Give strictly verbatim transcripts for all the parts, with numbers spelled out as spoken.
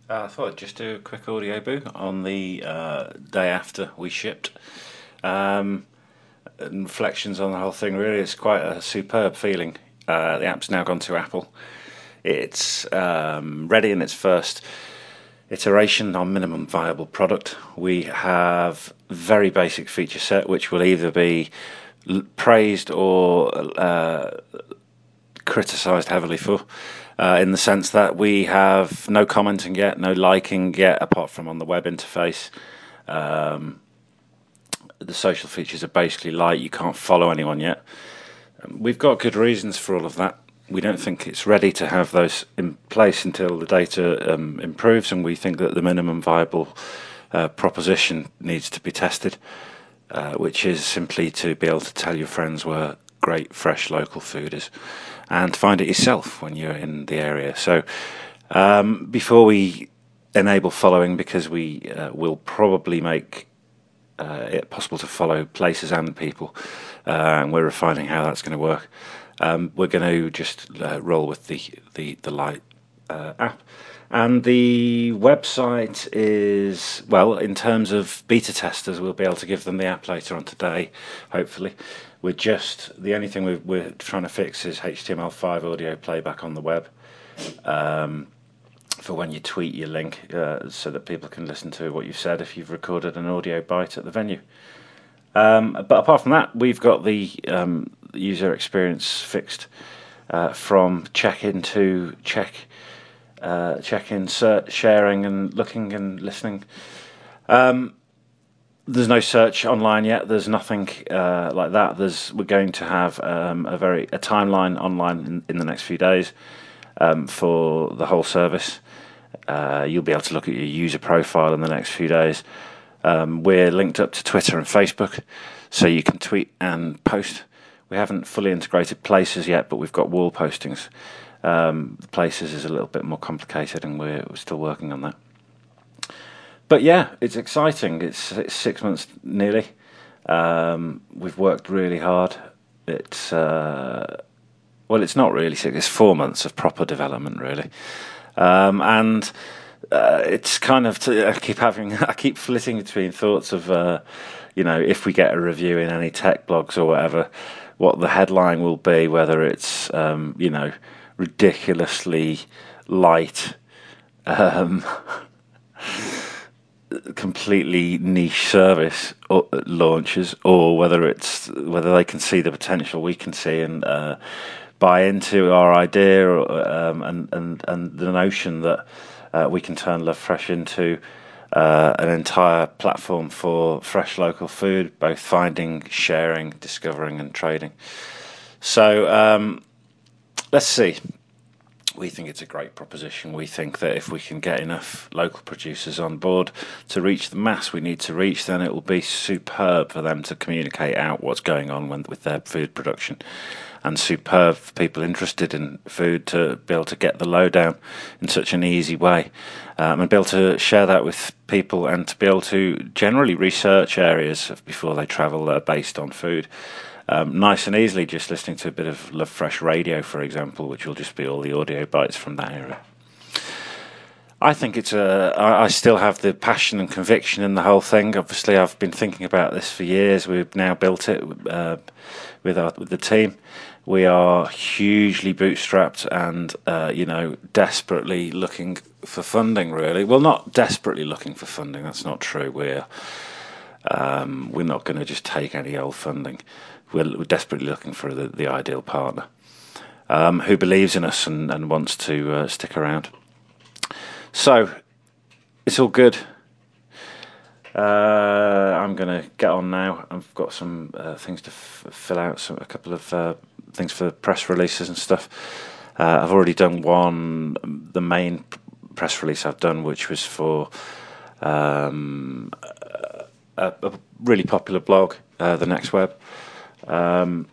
Uh, I thought I'd just do a quick audio boo on the uh, day after we shipped. Um, and reflections on the whole thing. Really, it's quite a superb feeling. Uh, the app's now gone to Apple. It's um, ready in its first iteration on minimum viable product. We have very basic feature set, which will either be l- praised or uh, criticised heavily for, uh, in the sense that we have no commenting yet, no liking yet, apart from on the web interface. Um, the social features are basically light. You can't follow anyone yet. Um, we've got good reasons for all of that. We don't think it's ready to have those in place until the data um, improves, and we think that the minimum viable uh, proposition needs to be tested, uh, which is simply to be able to tell your friends where great fresh local food is and find it yourself when you're in the area. So um, before we enable following, because we uh, will probably make uh, it possible to follow places and people, uh, and we're refining how that's going to work. Um, we're going to just uh, roll with the the the light uh, app, and the website is, well, in terms of beta testers, we'll be able to give them the app later on today, hopefully. We're just the only thing we're, we're trying to fix is H T M L five audio playback on the web. Um, for when you tweet your link, uh, so that people can listen to what you've said if you've recorded an audio bite at the venue. Um, but apart from that, we've got the um, user experience fixed, uh, from check-in to check, uh, check-in, search, sharing, and looking and listening. Um, there's no search online yet. There's nothing uh, like that. There's we're going to have um, a very a timeline online in, in the next few days um, for the whole service. Uh, you'll be able to look at your user profile in the next few days. Um, we're linked up to Twitter and Facebook, so you can tweet and post. We haven't fully integrated Places yet, but we've got wall postings. Um, Places is a little bit more complicated, and we're, we're still working on that. But yeah, it's exciting. It's, it's six months nearly. Um, we've worked really hard. It's uh, well, it's not really six. It's four months of proper development, really, um, and. Uh, it's kind of t- I keep having I keep flitting between thoughts of uh, you know, if we get a review in any tech blogs or whatever, what the headline will be, whether it's um, you know, ridiculously light, um, completely niche service or, launches, or whether it's whether they can see the potential we can see and uh, buy into our idea, or, um, and and and the notion that. Uh, we can turn Love Fresh into uh, an entire platform for fresh local food, both finding, sharing, discovering, and trading. So um, let's see. We think it's a great proposition. We think that if we can get enough local producers on board to reach the mass we need to reach, then it will be superb for them to communicate out what's going on when, with their food production. And superb for people interested in food to be able to get the lowdown in such an easy way, um, and be able to share that with people, and to be able to generally research areas before they travel that are based on food. Um, nice and easily, just listening to a bit of Love Fresh Radio, for example, which will just be all the audio bites from that era. I think it's a. I, I still have the passion and conviction in the whole thing. Obviously, I've been thinking about this for years. We've now built it uh, with our with the team. We are hugely bootstrapped and, uh, you know, desperately looking for funding, really. Well, not desperately looking for funding. That's not true. We're um, we're not going to just take any old funding. We're, we're desperately looking for the, the ideal partner um, who believes in us and, and wants to uh, stick around. So it's all good. Uh, I'm going to get on now. I've got some uh, things to f- fill out, some, a couple of uh, things for press releases and stuff. Uh, I've already done one, the main press release I've done, which was for um, a, a really popular blog, uh, The Next Web. Um,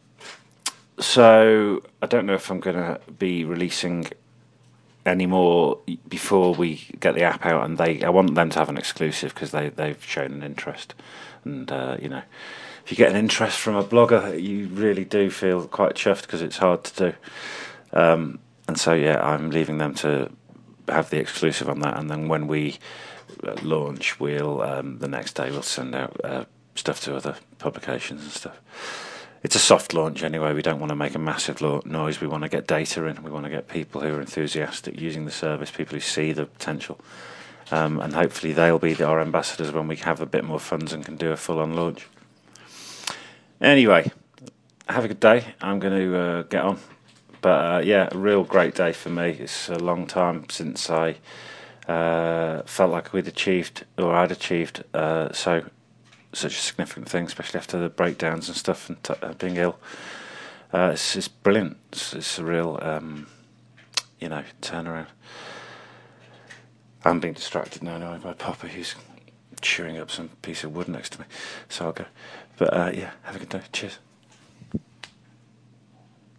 so I don't know if I'm going to be releasing anymore before we get the app out, and they I want them to have an exclusive because they they've shown an interest, and uh, you know, if you get an interest from a blogger, you really do feel quite chuffed because it's hard to do, um, and so yeah, I'm leaving them to have the exclusive on that, and then when we launch, we'll um, the next day we'll send out uh, stuff to other publications and stuff. It's a soft launch anyway. We don't want to make a massive noise. We want to get data in. We want to get people who are enthusiastic using the service, people who see the potential. Um, and hopefully they'll be the, our ambassadors when we have a bit more funds and can do a full-on launch. Anyway, have a good day. I'm going to uh, get on. But uh, yeah, a real great day for me. It's a long time since I uh, felt like we'd achieved, or I'd achieved, uh, so such a significant thing, especially after the breakdowns and stuff and t uh, being ill. Uh, it's, it's brilliant. It's, it's a real, um, you know, turnaround. I'm being distracted now anyway by Papa, who's chewing up some piece of wood next to me. So I'll go. But uh, yeah, have a good day. Cheers.